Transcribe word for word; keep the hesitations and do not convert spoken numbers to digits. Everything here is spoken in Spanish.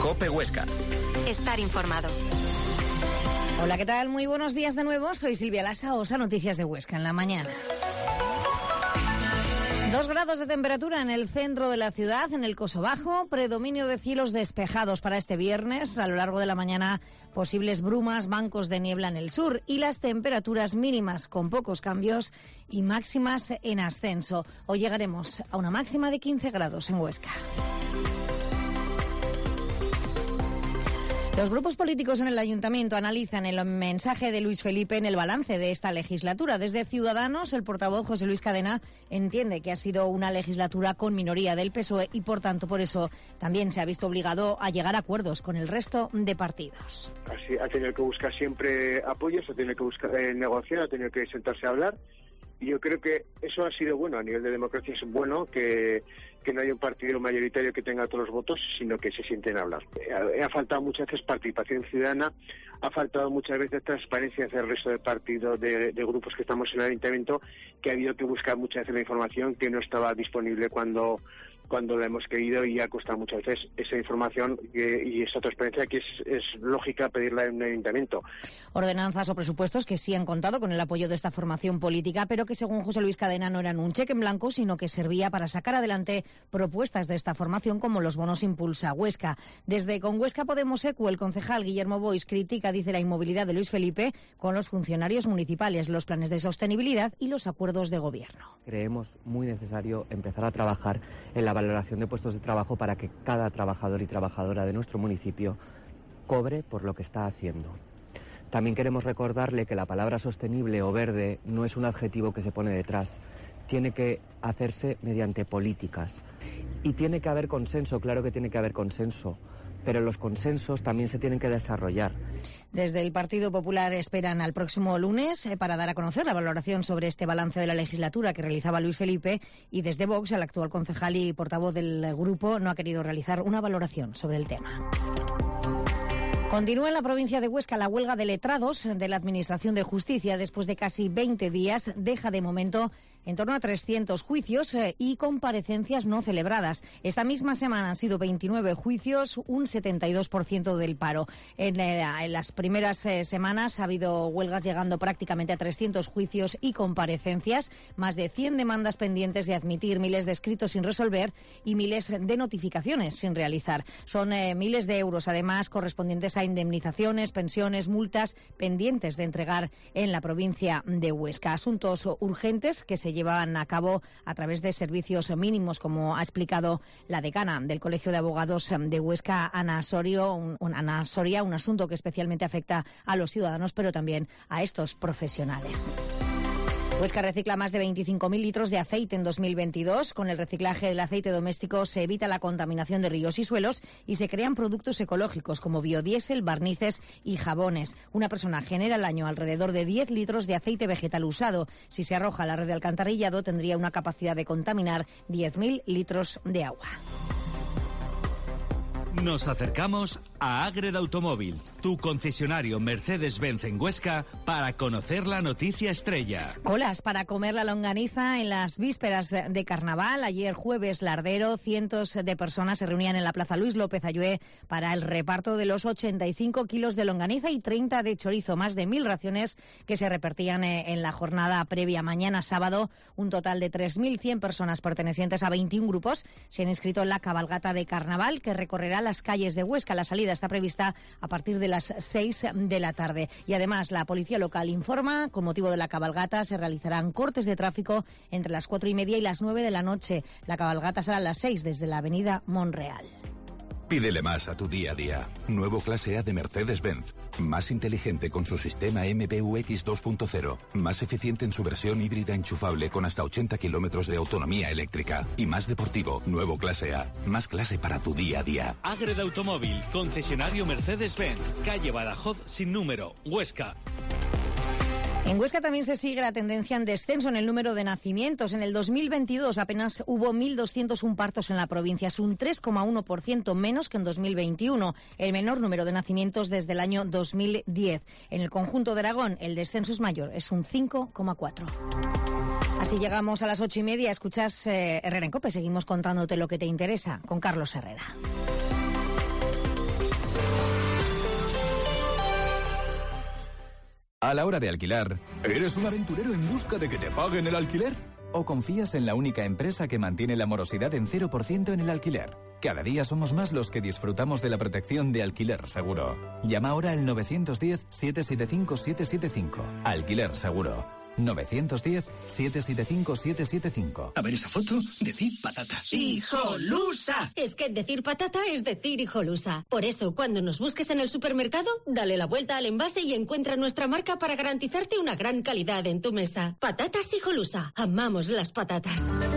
COPE Huesca. Estar informado. Hola, ¿qué tal? Muy buenos días de nuevo. Soy Silvia Lasa, Osa Noticias de Huesca en la mañana. Dos grados de temperatura en el centro de la ciudad, en el Coso Bajo, predominio de cielos despejados para este viernes. A lo largo de la mañana, posibles brumas, bancos de niebla en el sur y las temperaturas mínimas con pocos cambios y máximas en ascenso. Hoy llegaremos a una máxima de quince grados en Huesca. Los grupos políticos en el Ayuntamiento analizan el mensaje de Luis Felipe en el balance de esta legislatura. Desde Ciudadanos, el portavoz José Luis Cadena entiende que ha sido una legislatura con minoría del P S O E y, por tanto, por eso también se ha visto obligado a llegar a acuerdos con el resto de partidos. Así, ha tenido que buscar siempre apoyos, ha tenido que buscar eh, negociar, ha tenido que sentarse a hablar. Y yo creo que eso ha sido bueno, a nivel de democracia es bueno que, que no haya un partido mayoritario que tenga todos los votos, sino que se sienten a hablar. Ha, ha faltado muchas veces participación ciudadana, ha faltado muchas veces transparencia hacia el resto de partidos, de, de grupos que estamos en el Ayuntamiento, que ha habido que buscar muchas veces la información que no estaba disponible cuando... cuando la hemos querido, y ha costado muchas veces esa información eh, y esa transparencia que es, es lógica pedirla en un ayuntamiento. Ordenanzas o presupuestos que sí han contado con el apoyo de esta formación política, pero que según José Luis Cadena no eran un cheque en blanco, sino que servía para sacar adelante propuestas de esta formación como los bonos Impulsa Huesca. Desde Con Huesca Podemos E Q, el concejal Guillermo Boix critica, dice, la inmovilidad de Luis Felipe con los funcionarios municipales, los planes de sostenibilidad y los acuerdos de gobierno. Creemos muy necesario empezar a trabajar en la valoración de puestos de trabajo para que cada trabajador y trabajadora de nuestro municipio cobre por lo que está haciendo. También queremos recordarle que la palabra sostenible o verde no es un adjetivo que se pone detrás. Tiene que hacerse mediante políticas. Y tiene que haber consenso, claro que tiene que haber consenso. Pero los consensos también se tienen que desarrollar. Desde el Partido Popular esperan al próximo lunes eh, para dar a conocer la valoración sobre este balance de la legislatura que realizaba Luis Felipe, y desde Vox, el actual concejal y portavoz del grupo, no ha querido realizar una valoración sobre el tema. Continúa en la provincia de Huesca la huelga de letrados de la Administración de Justicia. Después de casi veinte días, deja de momento en torno a trescientos juicios eh, y comparecencias no celebradas. Esta misma semana han sido veintinueve juicios, un setenta y dos por ciento del paro. En, eh, en las primeras eh, semanas ha habido huelgas llegando prácticamente a trescientos juicios y comparecencias, más de cien demandas pendientes de admitir, miles de escritos sin resolver y miles de notificaciones sin realizar. Son eh, miles de euros, además, correspondientes a indemnizaciones, pensiones, multas pendientes de entregar en la provincia de Huesca. Asuntos urgentes que se llevan a cabo a través de servicios mínimos, como ha explicado la decana del Colegio de Abogados de Huesca, Ana Soria, un, un, Ana Soria, un asunto que especialmente afecta a los ciudadanos, pero también a estos profesionales. Huesca recicla más de veinticinco mil litros de aceite en dos mil veintidós. Con el reciclaje del aceite doméstico se evita la contaminación de ríos y suelos y se crean productos ecológicos como biodiesel, barnices y jabones. Una persona genera al año alrededor de diez litros de aceite vegetal usado. Si se arroja a la red de alcantarillado, tendría una capacidad de contaminar diez mil litros de agua. Nos acercamos a Ágreda Automóvil, tu concesionario Mercedes-Benz en Huesca, para conocer la noticia estrella. Colas para comer la longaniza en las vísperas de Carnaval. Ayer jueves lardero, cientos de personas se reunían en la Plaza Luis López Ayué para el reparto de los ochenta y cinco kilos de longaniza y treinta de chorizo, más de mil raciones que se repartían en la jornada previa. Mañana sábado, un total de tres mil cien personas pertenecientes a veintiún grupos se han inscrito en la cabalgata de Carnaval que recorrerá las calles de Huesca. La salida está prevista a partir de las seis de la tarde. Y además, la policía local informa, con motivo de la cabalgata se realizarán cortes de tráfico entre las cuatro y media y las nueve de la noche. La cabalgata será a las seis desde la avenida Monreal. Pídele más a tu día a día. Nuevo clase A de Mercedes-Benz. Más inteligente con su sistema M B U X dos punto cero. Más eficiente en su versión híbrida enchufable con hasta ochenta kilómetros de autonomía eléctrica. Y más deportivo. Nuevo clase A. Más clase para tu día a día. Ágreda Automóvil, concesionario Mercedes-Benz. Calle Badajoz sin número, Huesca. En Huesca también se sigue la tendencia en descenso en el número de nacimientos. En el dos mil veintidós apenas hubo mil doscientos uno partos en la provincia, es un tres coma uno por ciento menos que en dos mil veintiuno, el menor número de nacimientos desde el año dos mil diez. En el conjunto de Aragón el descenso es mayor, es un cinco coma cuatro. Así llegamos a las ocho y media, escuchas eh, Herrera en COPE, seguimos contándote lo que te interesa con Carlos Herrera. A la hora de alquilar, ¿eres un aventurero en busca de que te paguen el alquiler? ¿O confías en la única empresa que mantiene la morosidad en cero por ciento en el alquiler? Cada día somos más los que disfrutamos de la protección de Alquiler Seguro. Llama ahora al nueve uno cero, siete siete cinco, siete siete cinco. Alquiler Seguro. nueve uno cero, siete siete cinco, siete siete cinco. A ver esa foto, decir patata. ¡Hijolusa! Es que decir patata es decir hijolusa. Por eso, cuando nos busques en el supermercado, dale la vuelta al envase y encuentra nuestra marca para garantizarte una gran calidad en tu mesa. Patatas Hijolusa. Amamos las patatas.